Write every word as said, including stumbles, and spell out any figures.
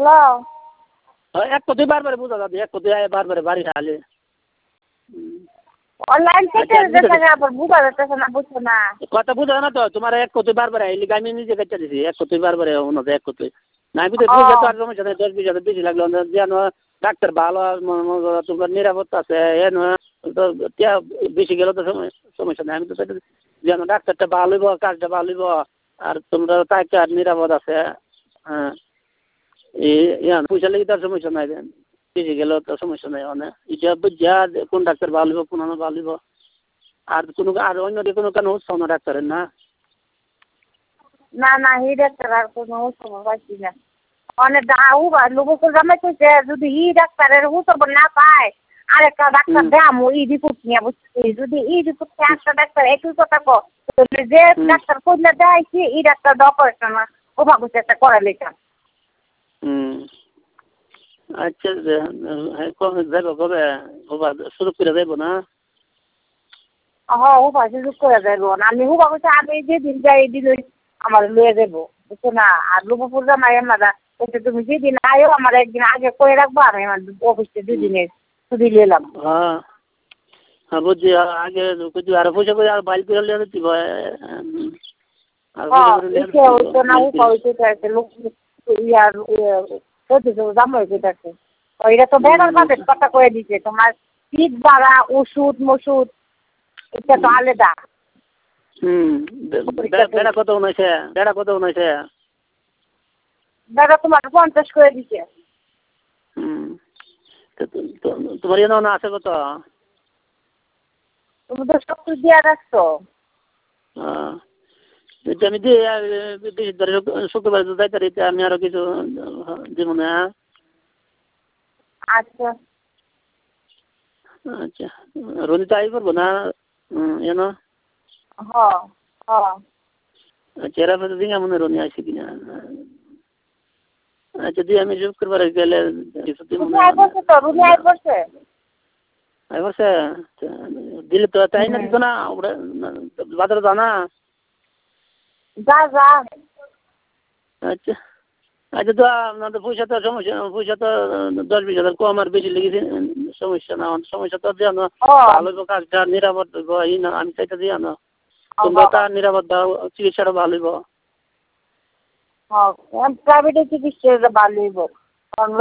Hello. এক কথাই বারবার বোঝা যাবে, এক কথাই বারবার বাড়ি খালে অনলাইন থেকে আবার বুঝা যাচ্ছে না, বুঝছো না কথা বুঝা না তো তোমার এক কথাই বারবার আইলি আমি নিজে কেটে দিছি এক কথাই বারবার ওনার এক কথাই না আমি তো বুঝে তো আর সমস্যা নেই, দশ বিশ হাজার বেশি লাগলো যেন ডাক্তার ভালো তোমার নিরাপত্তা আছে এ নয় বেশি গেলে তো সমস্যা নেই, আমি তো যেন ডাক্তারটা ভালো হইব, কাজটা ভালো হইব আর তোমরা তাকে আর নিরাপদ আছে। হ্যাঁ এই পয়সা লেগে তো আর সমস্যা নাই, বেশি গেলেও তো সমস্যা নাই অনেক এটা বুঝা কোন ডাক্তার ভালো হইব কোন ভালো হইব আর কোনো আর অন্য কোনো কেন উৎসাহ না ডাক্তারের না না না এই ডাক্তার আর কোনো সময় পাচ্ছি না অনেক লোক জামাইছে যদি ই ডাক্তারের উৎসব না পায় আরেকটা ডাক্তার দেখামো ই রিপোর্ট নিয়ে বুঝছি যদি ই রিপোর্ট একটা ডাক্তার একই কথা কো যে ডাক্তার করলে দেখাইছি ই ডাক্তার অপারেশন ও ভাবছে একটা করা লেখা। হুম আচ্ছা কবে যাবো কবে শুরু করে যাবো না? হ্যাঁ ও ভাই সুযোগ করে যাবো না আমি হুবা বলছি আমি যেদিন যাই দিন আমার লয়ে যাবো বুঝছো না আর লুবপুর জামাই আমরা তুমি যেদিন আয়ো আমার একদিন আগে করে রাখবো আমি আমার অফিসে দুদিনের ছুটি নিলাম। হ্যাঁ হ্যাঁ বুঝছি আগে আর পয়সা করে আর বাইল করে নিয়ে দিব ওইটা তো বেড়ার ভাবে কথা করে দিচ্ছে তোমার শীত বাড়া ওষুধ মসুদ এটা তো আলাদা। হুম বেড়া কত উনাইছে বেড়া কত উনাইছে বেড়া তোমার পঞ্চাশ করে দিচ্ছে। হুম তোমার এনে না আছে কত? তুমি তো সত্তর দিয়া রাখছো। হ্যাঁ আমি দিয়ে ধরে শুক্রবার যাইতে রইতে আমি আরো কিছু দিব না। আচ্ছা আচ্ছা রনিতা আই করবো না এনো? হ্যাঁ হ্যাঁ চেরা ফেলে দিন মনে রনি আসে কিনা। আচ্ছা দিয়ে আমি শুক্রবার গেলে দিলে তো তাই না দিত না বাজারে জানা যা যা। আচ্ছা আচ্ছা তো আপনাদের পয়সা তো সমস্যা পয়সা তো দশ বিশ হাজার কম আর বেশি লেগেছে সমস্যা না সমস্যা তো দিয়ে না ভালো হইব কাজটা নিরাপদ হইব এই না আমি চাইতে দিয়ে না তোমরা তার নিরাপদ চিকিৎসাটা ভালো হইব। প্রাইভেটে চিকিৎসা ভালো হইব।